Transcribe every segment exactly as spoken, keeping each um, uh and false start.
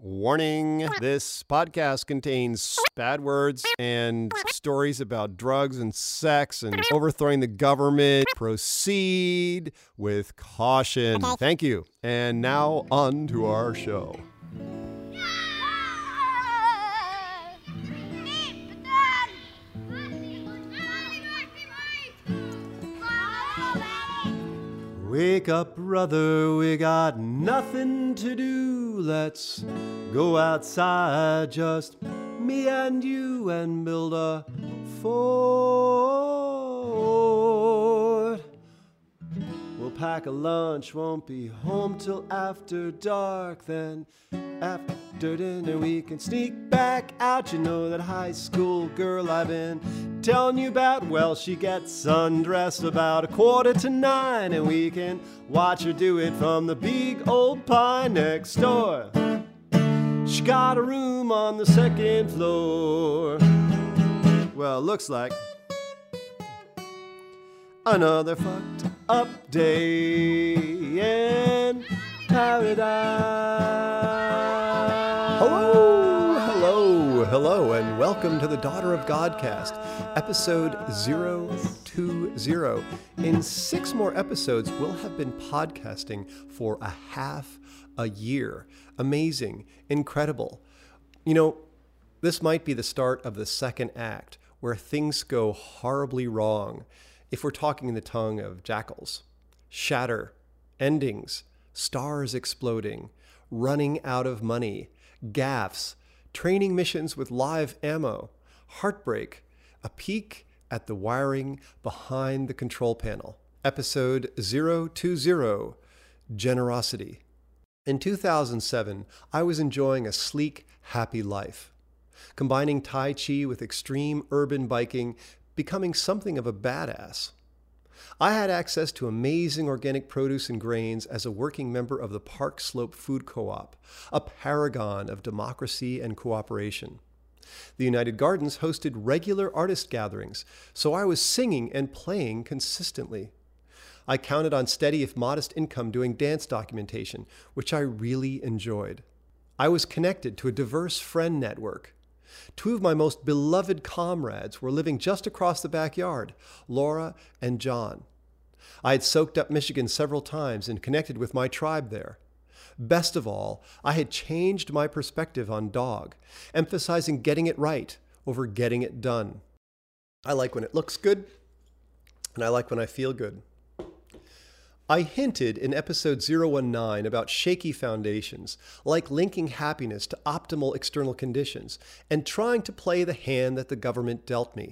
Warning, this podcast contains bad words and stories about drugs and sex and overthrowing the government. Proceed with caution. Thank you. And now on to our show. Wake up, brother, we got nothing to do. Let's go outside, just me and you, and build a fort. We'll pack a lunch, won't be home till after dark. Then after dinner we can sneak back out. You know that high school girl I've been telling you about? Well, she gets undressed about a quarter to nine, and we can watch her do it from the big old pine next door. She got a room on the second floor. Well, looks like another fucked up day in paradise. Hello, hello, hello, and welcome to the Daughter of Godcast, episode zero two zero. In six more episodes, we'll have been podcasting for a half a year. Amazing, incredible. You know, this might be the start of the second act, where things go horribly wrong, if we're talking in the tongue of jackals. Shatter, endings, stars exploding, running out of money, gaffes, training missions with live ammo, heartbreak, a peek at the wiring behind the control panel. Episode zero two zero, Generosity. In two thousand seven, I was enjoying a sleek, happy life, combining Tai Chi with extreme urban biking, becoming something of a badass. I had access to amazing organic produce and grains as a working member of the Park Slope Food Co-op, a paragon of democracy and cooperation. The United Gardens hosted regular artist gatherings, so I was singing and playing consistently. I counted on steady if modest income doing dance documentation, which I really enjoyed. I was connected to a diverse friend network. Two of my most beloved comrades were living just across the backyard, Laura and John. I had soaked up Michigan several times and connected with my tribe there. Best of all, I had changed my perspective on dog, emphasizing getting it right over getting it done. I like when it looks good, and I like when I feel good. I hinted in episode zero one nine about shaky foundations, like linking happiness to optimal external conditions and trying to play the hand that the government dealt me.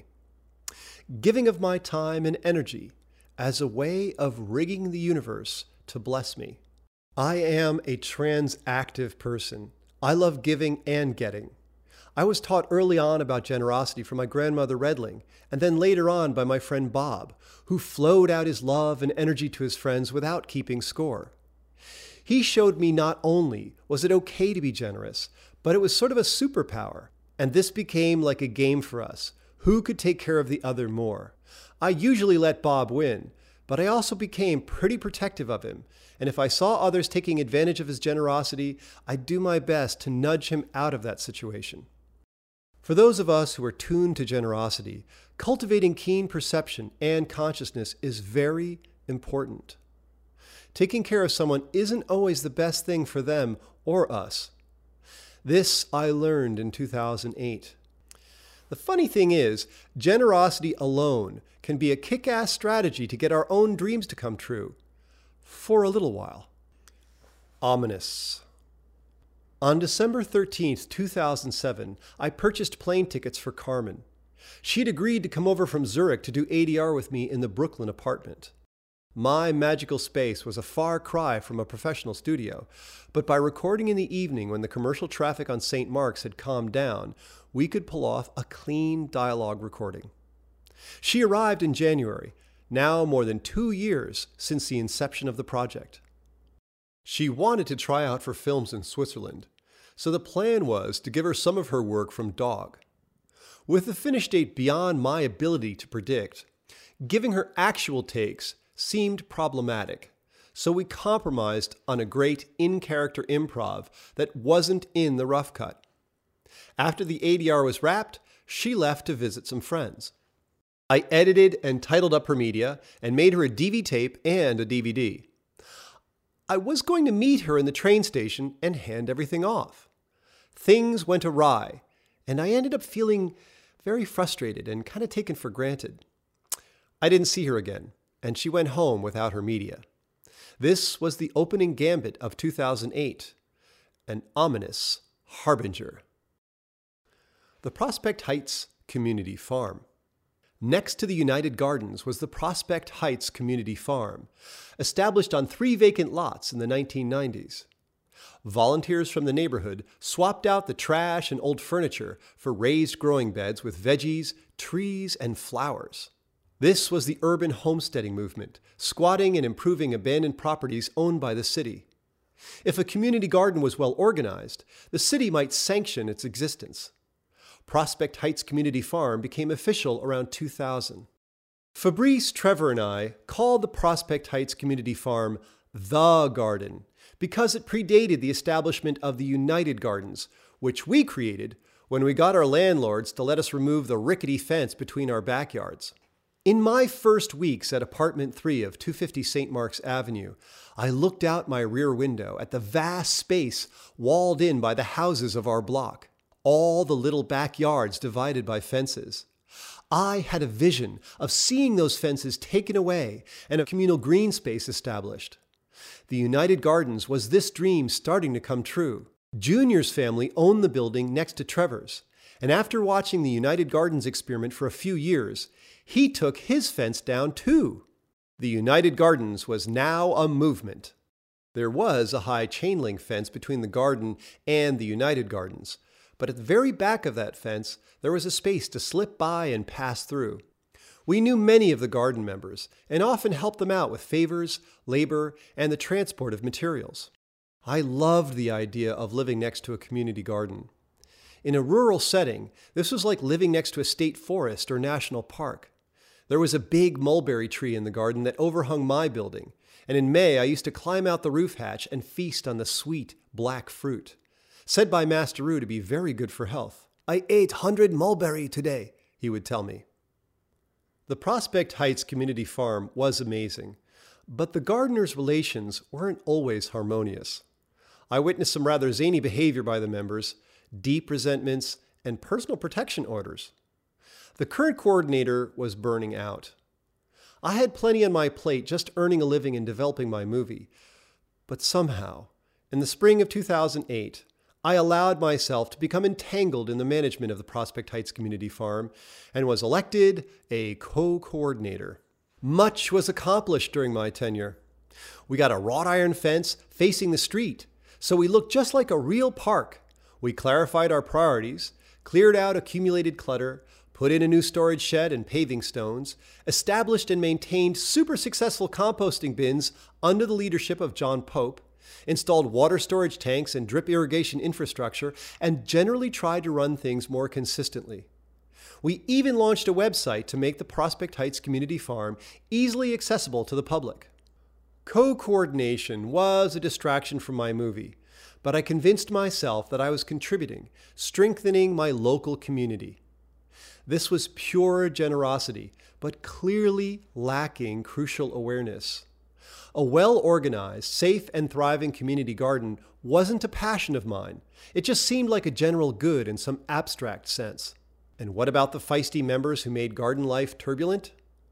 Giving of my time and energy as a way of rigging the universe to bless me. I am a transactive person. I love giving and getting. I was taught early on about generosity from my grandmother Redling, and then later on by my friend Bob, who flowed out his love and energy to his friends without keeping score. He showed me not only was it okay to be generous, but it was sort of a superpower, and this became like a game for us. Who could take care of the other more? I usually let Bob win, but I also became pretty protective of him, and if I saw others taking advantage of his generosity, I'd do my best to nudge him out of that situation. For those of us who are tuned to generosity, cultivating keen perception and consciousness is very important. Taking care of someone isn't always the best thing for them or us. This I learned in two thousand eight. The funny thing is, generosity alone can be a kick-ass strategy to get our own dreams to come true. For a little while. Ominous. On December thirteenth, two thousand seven, I purchased plane tickets for Carmen. She'd agreed to come over from Zurich to do A D R with me in the Brooklyn apartment. My magical space was a far cry from a professional studio, but by recording in the evening when the commercial traffic on Saint Mark's had calmed down, we could pull off a clean dialogue recording. She arrived in January, now more than two years since the inception of the project. She wanted to try out for films in Switzerland, so the plan was to give her some of her work from Dog. With the finish date beyond my ability to predict, giving her actual takes seemed problematic, So we compromised on a great in-character improv that wasn't in the rough cut. After the A D R was wrapped, she left to visit some friends. I edited and titled up her media and made her a D V tape and a D V D. I was going to meet her in the train station and hand everything off. Things went awry, and I ended up feeling very frustrated and kind of taken for granted. I didn't see her again, and she went home without her media. This was the opening gambit of two thousand eight, an ominous harbinger. The Prospect Heights Community Farm. Next to the United Gardens was the Prospect Heights Community Farm, established on three vacant lots in the nineteen nineties. Volunteers from the neighborhood swapped out the trash and old furniture for raised growing beds with veggies, trees, and flowers. This was the urban homesteading movement, squatting and improving abandoned properties owned by the city. If a community garden was well organized, the city might sanction its existence. Prospect Heights Community Farm became official around two thousand. Fabrice, Trevor, and I called the Prospect Heights Community Farm the Garden because it predated the establishment of the United Gardens, which we created when we got our landlords to let us remove the rickety fence between our backyards. In my first weeks at apartment three of two fifty Saint Mark's Avenue, I looked out my rear window at the vast space walled in by the houses of our block. All the little backyards divided by fences. I had a vision of seeing those fences taken away and a communal green space established. The United Gardens was this dream starting to come true. Junior's family owned the building next to Trevor's, and after watching the United Gardens experiment for a few years, he took his fence down too. The United Gardens was now a movement. There was a high chain link fence between the garden and the United Gardens, but at the very back of that fence, there was a space to slip by and pass through. We knew many of the garden members and often helped them out with favors, labor, and the transport of materials. I loved the idea of living next to a community garden. In a rural setting, this was like living next to a state forest or national park. There was a big mulberry tree in the garden that overhung my building, and in May I used to climb out the roof hatch and feast on the sweet, black fruit, said by Master Roo to be very good for health. "I ate hundred mulberry today," he would tell me. The Prospect Heights Community Farm was amazing, but the gardeners' relations weren't always harmonious. I witnessed some rather zany behavior by the members, deep resentments, and personal protection orders. The current coordinator was burning out. I had plenty on my plate just earning a living and developing my movie, but somehow, in the spring of two thousand eight, I allowed myself to become entangled in the management of the Prospect Heights Community Farm and was elected a co-coordinator. Much was accomplished during my tenure. We got a wrought iron fence facing the street, so we looked just like a real park. We clarified our priorities, cleared out accumulated clutter, put in a new storage shed and paving stones, established and maintained super successful composting bins under the leadership of John Pope, installed water storage tanks and drip irrigation infrastructure, and generally tried to run things more consistently. We even launched a website to make the Prospect Heights Community Farm easily accessible to the public. Co-coordination was a distraction from my movie, but I convinced myself that I was contributing, strengthening my local community. This was pure generosity, but clearly lacking crucial awareness. A well-organized, safe, and thriving community garden wasn't a passion of mine. It just seemed like a general good in some abstract sense. And what about the feisty members who made garden life turbulent?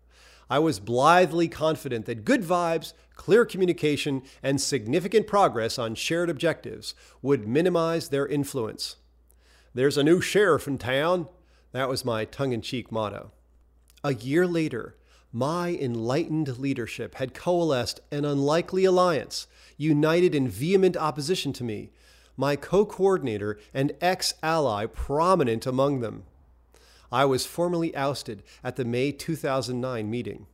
I was blithely confident that good vibes, clear communication, and significant progress on shared objectives would minimize their influence. "There's a new sheriff in town." That was my tongue-in-cheek motto. A year later, my enlightened leadership had coalesced an unlikely alliance, united in vehement opposition to me, my co-coordinator and ex-ally prominent among them. I was formally ousted at the May two thousand nine meeting.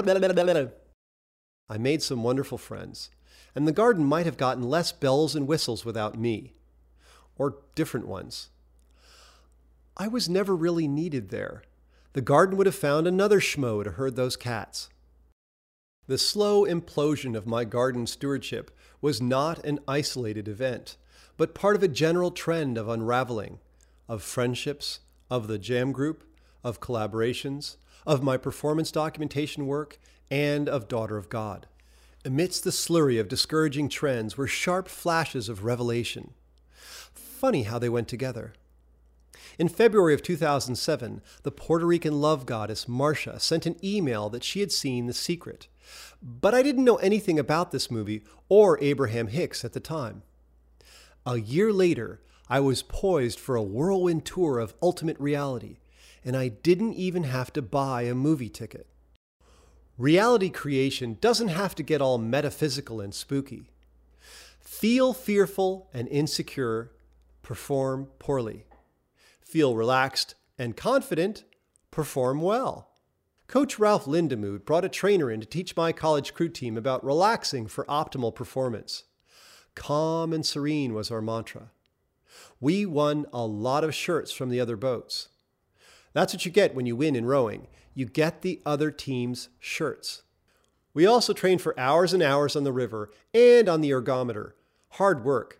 I made some wonderful friends, and the garden might have gotten less bells and whistles without me, or different ones. I was never really needed there. The garden would have found another schmo to herd those cats. The slow implosion of my garden stewardship was not an isolated event, but part of a general trend of unraveling, of friendships, of the jam group, of collaborations, of my performance documentation work, and of Daughter of God. Amidst the slurry of discouraging trends were sharp flashes of revelation. Funny how they went together. In February of two thousand seven, the Puerto Rican love goddess Marcia sent an email that she had seen The Secret, but I didn't know anything about this movie or Abraham Hicks at the time. A year later, I was poised for a whirlwind tour of ultimate reality, and I didn't even have to buy a movie ticket. Reality creation doesn't have to get all metaphysical and spooky. Feel fearful and insecure, perform poorly. Feel relaxed and confident, perform well. Coach Ralph Lindemood brought a trainer in to teach my college crew team about relaxing for optimal performance. Calm and serene was our mantra. We won a lot of shirts from the other boats. That's what you get when you win in rowing. You get the other team's shirts. We also trained for hours and hours on the river and on the ergometer. Hard work.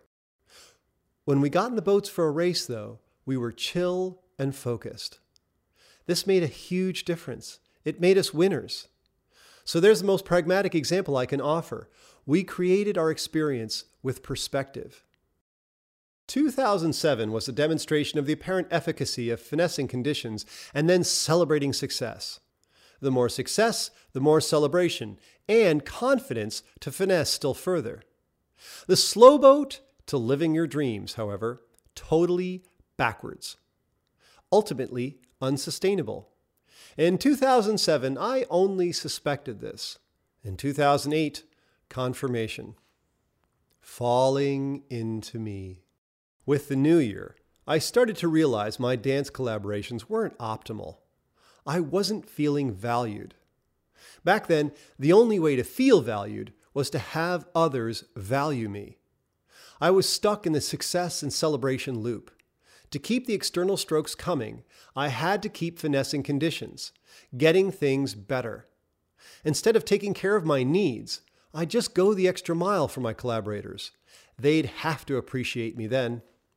When we got in the boats for a race, though, we were chill and focused. This made a huge difference. It made us winners. So there's the most pragmatic example I can offer. We created our experience with perspective. two thousand seven was a demonstration of the apparent efficacy of finessing conditions and then celebrating success. The more success, the more celebration, and confidence to finesse still further. The slow boat to living your dreams, however, totally backwards. Ultimately unsustainable. In two thousand seven, I only suspected this. In two thousand eight, confirmation. Falling into me. With the new year, I started to realize my dance collaborations weren't optimal. I wasn't feeling valued. Back then, the only way to feel valued was to have others value me. I was stuck in the success and celebration loop. To keep the external strokes coming, I had to keep finessing conditions, getting things better. Instead of taking care of my needs, I'd just go the extra mile for my collaborators. They'd have to appreciate me then.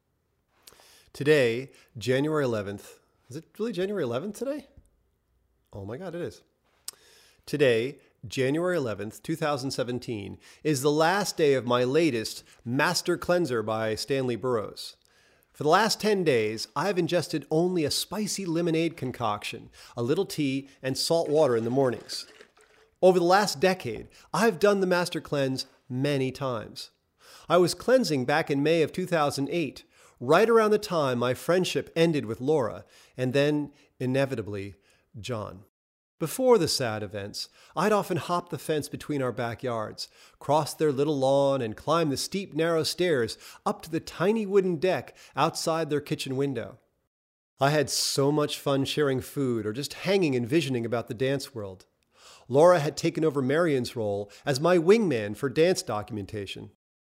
Today, January eleventh, is it really January eleventh today? Oh my God, it is. Today, January eleventh, two thousand seventeen, is the last day of my latest Master Cleanser by Stanley Burroughs. For the last ten days, I've ingested only a spicy lemonade concoction, a little tea, and salt water in the mornings. Over the last decade, I've done the Master Cleanse many times. I was cleansing back in May of two thousand eight, right around the time my friendship ended with Laura, and then, inevitably, John. Before the sad events, I'd often hop the fence between our backyards, cross their little lawn, and climb the steep, narrow stairs up to the tiny wooden deck outside their kitchen window. I had so much fun sharing food or just hanging and visioning about the dance world. Laura had taken over Marion's role as my wingman for dance documentation.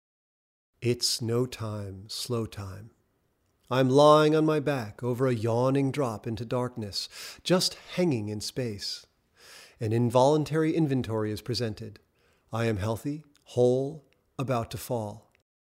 It's no time, slow time. I'm lying on my back over a yawning drop into darkness, just hanging in space. An involuntary inventory is presented. I am healthy, whole, about to fall.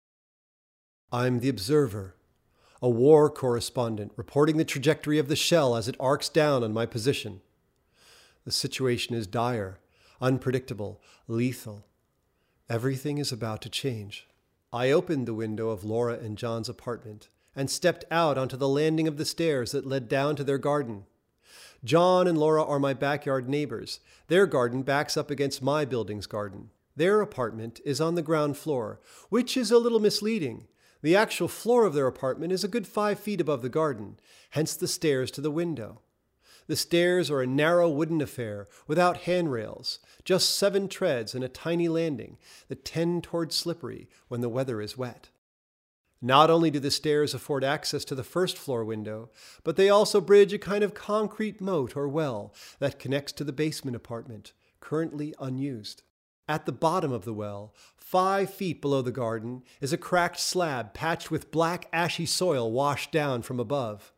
I'm the observer, a war correspondent reporting the trajectory of the shell as it arcs down on my position. The situation is dire, unpredictable, lethal. Everything is about to change. I opened the window of Laura and John's apartment and stepped out onto the landing of the stairs that led down to their garden. John and Laura are my backyard neighbors. Their garden backs up against my building's garden. Their apartment is on the ground floor, which is a little misleading. The actual floor of their apartment is a good five feet above the garden, hence the stairs to the window. The stairs are a narrow wooden affair without handrails, just seven treads and a tiny landing that tend towards slippery when the weather is wet. Not only do the stairs afford access to the first floor window, but they also bridge a kind of concrete moat or well that connects to the basement apartment, currently unused. At the bottom of the well, five feet below the garden, is a cracked slab patched with black ashy soil washed down from above.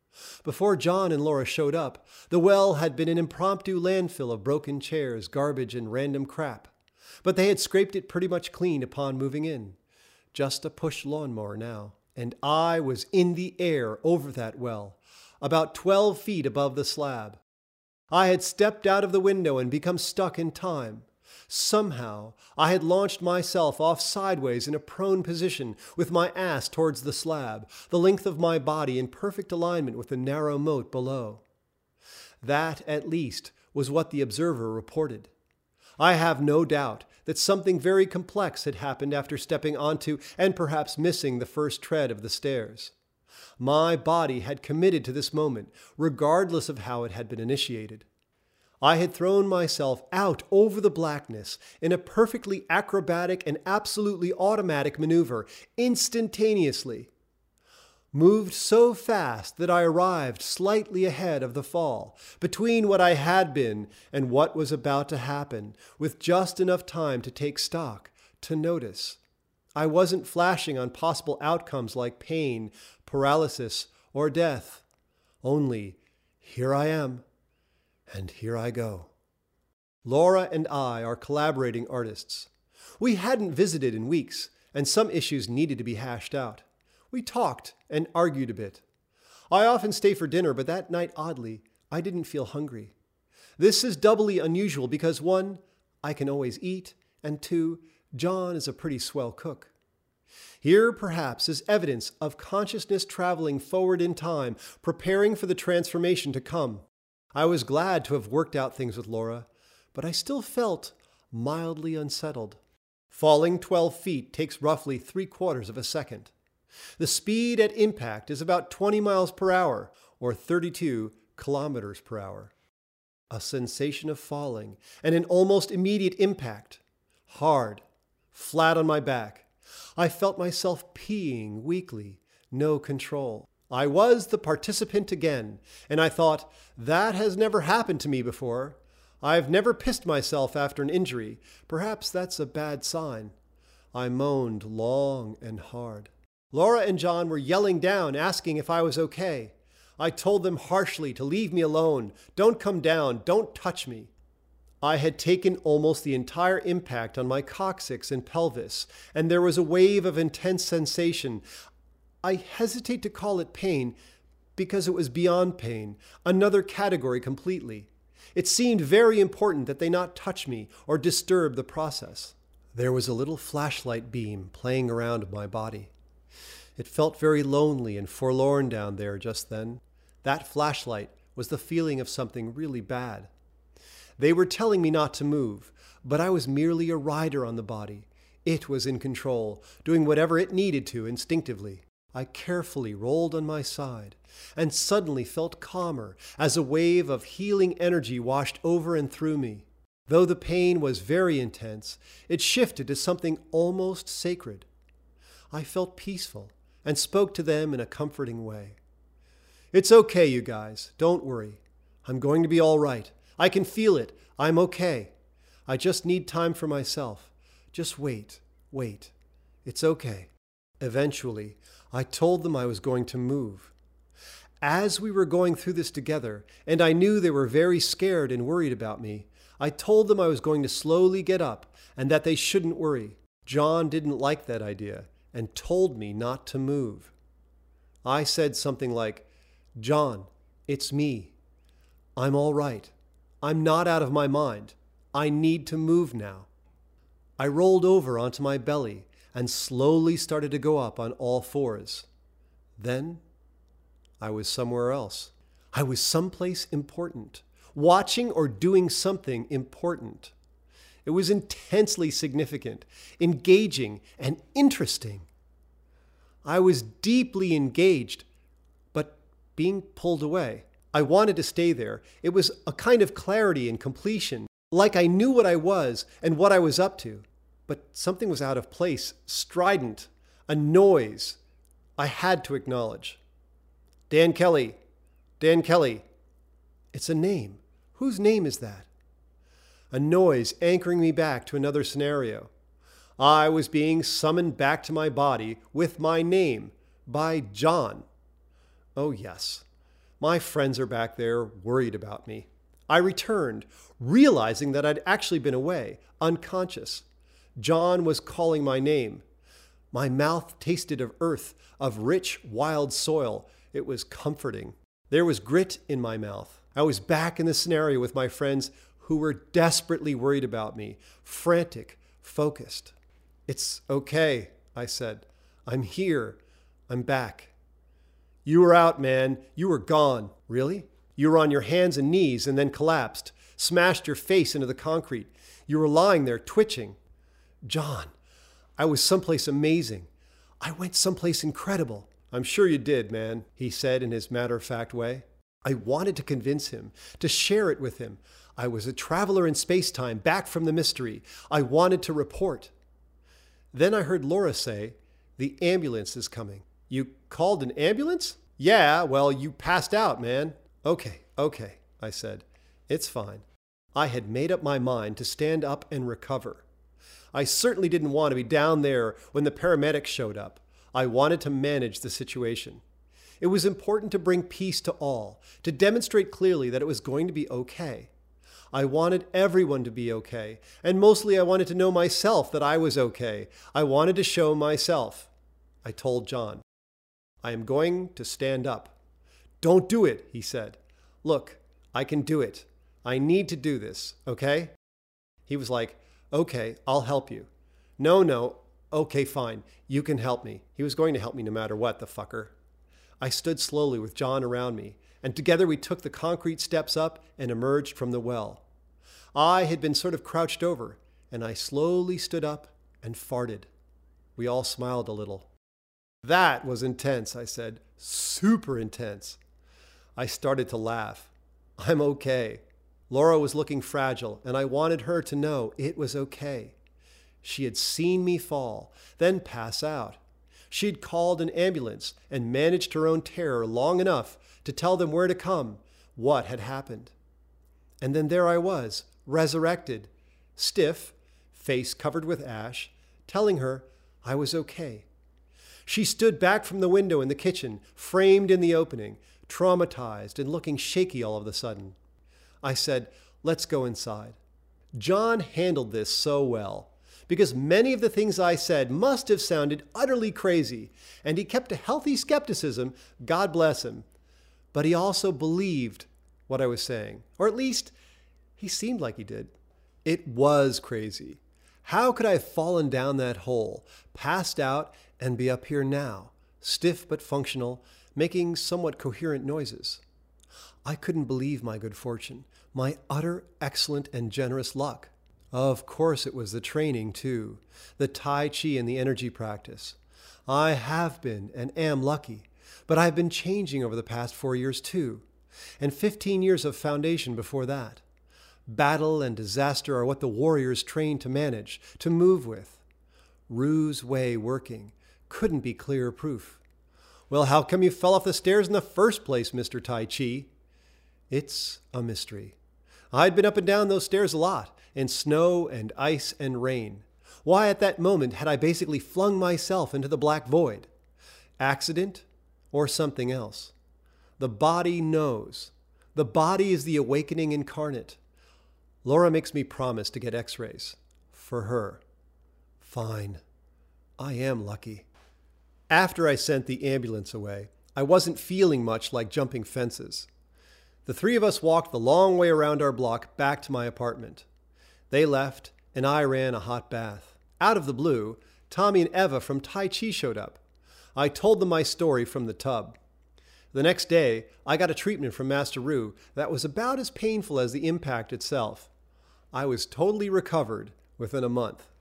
Before John and Laura showed up, the well had been an impromptu landfill of broken chairs, garbage, and random crap. But they had scraped it pretty much clean upon moving in. Just a push lawnmower now. And I was in the air over that well, about twelve feet above the slab. I had stepped out of the window and become stuck in time. Somehow, I had launched myself off sideways in a prone position with my ass towards the slab, the length of my body in perfect alignment with the narrow moat below. That, at least, was what the observer reported. I have no doubt that something very complex had happened after stepping onto and perhaps missing the first tread of the stairs. My body had committed to this moment, regardless of how it had been initiated. I had thrown myself out over the blackness in a perfectly acrobatic and absolutely automatic maneuver, instantaneously. Moved so fast that I arrived slightly ahead of the fall, between what I had been and what was about to happen, with just enough time to take stock, to notice. I wasn't flashing on possible outcomes like pain, paralysis, or death. Only, here I am. And here I go. Laura and I are collaborating artists. We hadn't visited in weeks, and some issues needed to be hashed out. We talked and argued a bit. I often stay for dinner, but that night, oddly, I didn't feel hungry. This is doubly unusual because, one, I can always eat, and two, John is a pretty swell cook. Here, perhaps, is evidence of consciousness traveling forward in time, preparing for the transformation to come. I was glad to have worked out things with Laura, but I still felt mildly unsettled. Falling twelve feet takes roughly three quarters of a second. The speed at impact is about twenty miles per hour, or thirty-two kilometers per hour. A sensation of falling and an almost immediate impact. Hard, flat on my back. I felt myself peeing weakly, no control. I was the participant again, and I thought, that has never happened to me before. I've never pissed myself after an injury. Perhaps that's a bad sign. I moaned long and hard. Laura and John were yelling down, asking if I was okay. I told them harshly to leave me alone. Don't come down. Don't touch me. I had taken almost the entire impact on my coccyx and pelvis, and there was a wave of intense sensation. I hesitate to call it pain because it was beyond pain, another category completely. It seemed very important that they not touch me or disturb the process. There was a little flashlight beam playing around my body. It felt very lonely and forlorn down there just then. That flashlight was the feeling of something really bad. They were telling me not to move, but I was merely a rider on the body. It was in control, doing whatever it needed to instinctively. I carefully rolled on my side and suddenly felt calmer as a wave of healing energy washed over and through me. Though the pain was very intense, it shifted to something almost sacred. I felt peaceful and spoke to them in a comforting way. It's okay, you guys. Don't worry. I'm going to be all right. I can feel it. I'm okay. I just need time for myself. Just wait, wait. It's okay. Eventually, I told them I was going to move. As we were going through this together, and I knew they were very scared and worried about me, I told them I was going to slowly get up and that they shouldn't worry. John didn't like that idea and told me not to move. I said something like, "John, it's me. I'm all right. I'm not out of my mind. I need to move now." I rolled over onto my belly and slowly started to go up on all fours. Then I was somewhere else. I was someplace important, watching or doing something important. It was intensely significant, engaging, and interesting. I was deeply engaged, but being pulled away. I wanted to stay there. It was a kind of clarity and completion, like I knew what I was and what I was up to. But something was out of place, strident, a noise I had to acknowledge. Dan Kelly, Dan Kelly. It's a name. Whose name is that? A noise anchoring me back to another scenario. I was being summoned back to my body with my name by John. Oh yes, My friends are back there worried about me. I returned, realizing that I'd actually been away, unconscious. John was calling my name. My mouth tasted of earth, of rich, wild soil. It was comforting. There was grit in my mouth. I was back in the scenario with my friends who were desperately worried about me, frantic, focused. "It's okay," I said. "I'm here. I'm back." "You were out, man. You were gone." "Really?" "You were on your hands and knees and then collapsed, smashed your face into the concrete. You were lying there twitching." "John, I was someplace amazing. I went someplace incredible." "I'm sure you did, man," he said in his matter-of-fact way. I wanted to convince him, to share it with him. I was a traveler in space-time, back from the mystery. I wanted to report. Then I heard Laura say, "The ambulance is coming." "You called an ambulance?" "Yeah, well, you passed out, man." "Okay, okay," I said. "It's fine." I had made up my mind to stand up and recover. I certainly didn't want to be down there when the paramedics showed up. I wanted to manage the situation. It was important to bring peace to all, to demonstrate clearly that it was going to be okay. I wanted everyone to be okay, and mostly I wanted to know myself that I was okay. I wanted to show myself. I told John, "I am going to stand up." "Don't do it," he said. "Look, I can do it. I need to do this, okay?" He was like, "Okay, I'll help you." "No, no, okay, fine. You can help me." He was going to help me no matter what, the fucker. I stood slowly with John around me, and together we took the concrete steps up and emerged from the well. I had been sort of crouched over, and I slowly stood up and farted. We all smiled a little. "That was intense," I said. "Super intense." I started to laugh. "I'm okay." Laura was looking fragile, and I wanted her to know it was okay. She had seen me fall, then pass out. She had called an ambulance and managed her own terror long enough to tell them where to come, what had happened. And then there I was, resurrected, stiff, face covered with ash, telling her I was okay. She stood back from the window in the kitchen, framed in the opening, traumatized and looking shaky all of a sudden. I said, "Let's go inside." John handled this so well, because many of the things I said must have sounded utterly crazy, and he kept a healthy skepticism, God bless him. But he also believed what I was saying, or at least he seemed like he did. It was crazy. How could I have fallen down that hole, passed out, and be up here now, stiff but functional, making somewhat coherent noises? I couldn't believe my good fortune, my utter excellent and generous luck. Of course it was the training, too, the Tai Chi and the energy practice. I have been and am lucky, but I've been changing over the past four years, too, and fifteen years of foundation before that. Battle and disaster are what the warriors train to manage, to move with. Ru's way working couldn't be clearer proof. "Well, how come you fell off the stairs in the first place, Mister Tai Chi?" It's a mystery. I'd been up and down those stairs a lot, in snow and ice and rain. Why at that moment had I basically flung myself into the black void? Accident or something else? The body knows. The body is the awakening incarnate. Laura makes me promise to get x-rays. For her. Fine. I am lucky. After I sent the ambulance away, I wasn't feeling much like jumping fences. The three of us walked the long way around our block back to my apartment. They left, and I ran a hot bath. Out of the blue, Tommy and Eva from Tai Chi showed up. I told them my story from the tub. The next day, I got a treatment from Master Ru that was about as painful as the impact itself. I was totally recovered within a month.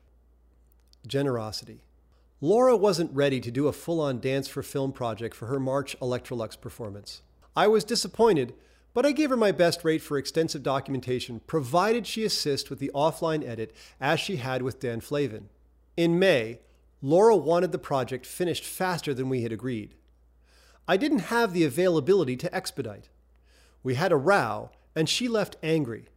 Generosity. Laura wasn't ready to do a full-on dance for film project for her March Electrolux performance. I was disappointed, but I gave her my best rate for extensive documentation, provided she assist with the offline edit as she had with Dan Flavin. In May, Laura wanted the project finished faster than we had agreed. I didn't have the availability to expedite. We had a row, and she left angry.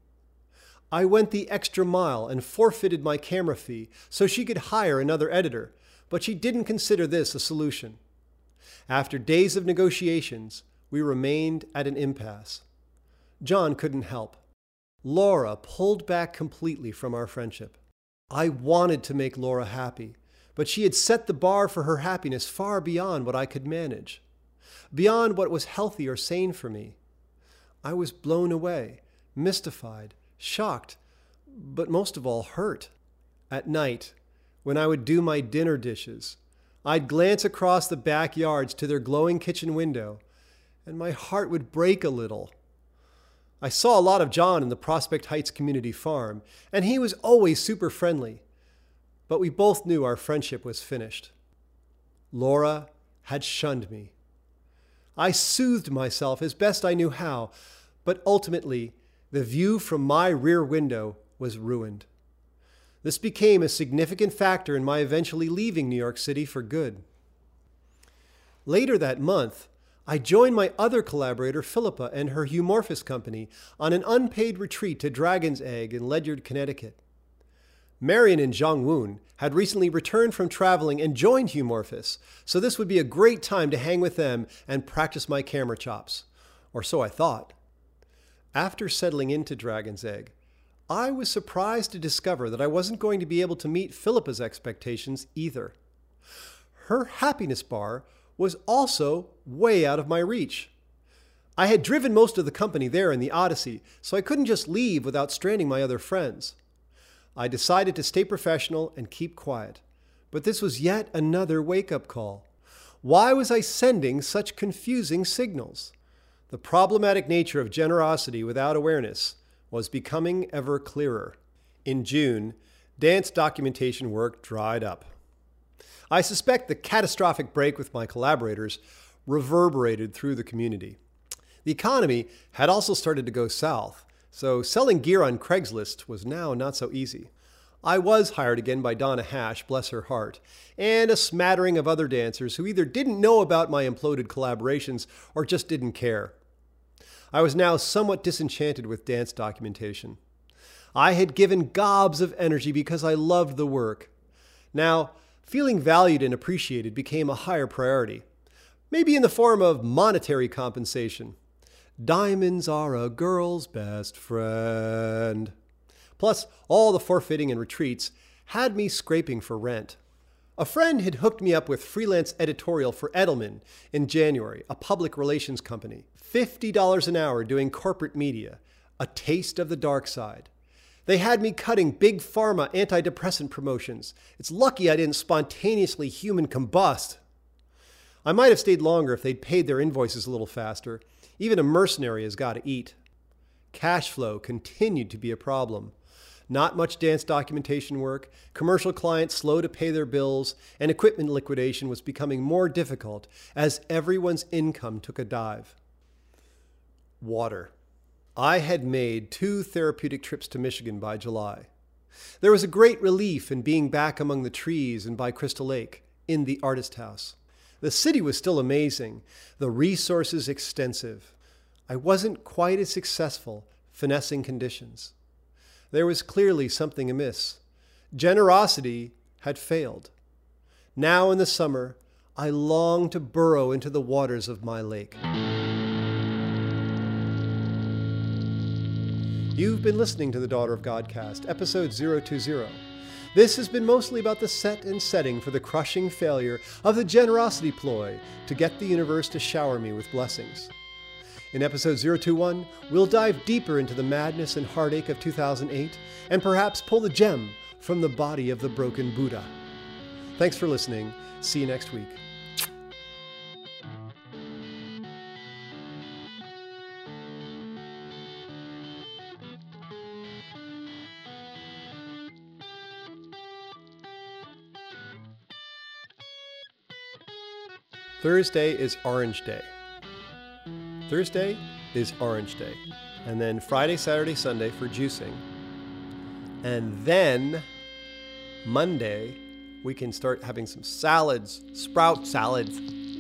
I went the extra mile and forfeited my camera fee so she could hire another editor, but she didn't consider this a solution. After days of negotiations, we remained at an impasse. John couldn't help. Laura pulled back completely from our friendship. I wanted to make Laura happy, but she had set the bar for her happiness far beyond what I could manage, beyond what was healthy or sane for me. I was blown away, mystified, shocked, but most of all hurt. At night, when I would do my dinner dishes, I'd glance across the backyards to their glowing kitchen window, and my heart would break a little. I saw a lot of John in the Prospect Heights community farm, and he was always super friendly. But we both knew our friendship was finished. Laura had shunned me. I soothed myself as best I knew how, but ultimately, the view from my rear window was ruined. This became a significant factor in my eventually leaving New York City for good. Later that month, I joined my other collaborator, Philippa, and her Humorphous company on an unpaid retreat to Dragon's Egg in Ledyard, Connecticut. Marion and Jong-Woon had recently returned from traveling and joined Humorphous, so this would be a great time to hang with them and practice my camera chops. Or so I thought. After settling into Dragon's Egg, I was surprised to discover that I wasn't going to be able to meet Philippa's expectations either. Her happiness bar was also way out of my reach. I had driven most of the company there in the Odyssey, so I couldn't just leave without stranding my other friends. I decided to stay professional and keep quiet, but this was yet another wake-up call. Why was I sending such confusing signals? The problematic nature of generosity without awareness was becoming ever clearer. In June, dance documentation work dried up. I suspect the catastrophic break with my collaborators reverberated through the community. The economy had also started to go south, so selling gear on Craigslist was now not so easy. I was hired again by Donna Hash, bless her heart, and a smattering of other dancers who either didn't know about my imploded collaborations or just didn't care. I was now somewhat disenchanted with dance documentation. I had given gobs of energy because I loved the work. Now, feeling valued and appreciated became a higher priority, maybe in the form of monetary compensation. Diamonds are a girl's best friend. Plus, all the forfeiting and retreats had me scraping for rent. A friend had hooked me up with freelance editorial for Edelman in January, a public relations company. fifty dollars an hour doing corporate media, a taste of the dark side. They had me cutting big pharma antidepressant promotions. It's lucky I didn't spontaneously human combust. I might have stayed longer if they'd paid their invoices a little faster. Even a mercenary has got to eat. Cash flow continued to be a problem. Not much dance documentation work, commercial clients slow to pay their bills, and equipment liquidation was becoming more difficult as everyone's income took a dive. Water. I had made two therapeutic trips to Michigan by July. There was a great relief in being back among the trees and by Crystal Lake, in the Artist House. The city was still amazing, the resources extensive. I wasn't quite as successful finessing conditions. There was clearly something amiss. Generosity had failed. Now in the summer, I longed to burrow into the waters of my lake. You've been listening to the Daughter of Godcast, episode zero two zero. This has been mostly about the set and setting for the crushing failure of the generosity ploy to get the universe to shower me with blessings. In episode zero two one, we'll dive deeper into the madness and heartache of two thousand eight and perhaps pull the gem from the body of the broken Buddha. Thanks for listening. See you next week. Thursday is Orange Day. Thursday is Orange Day. And then Friday, Saturday, Sunday for juicing. And then Monday, we can start having some salads, sprout salads.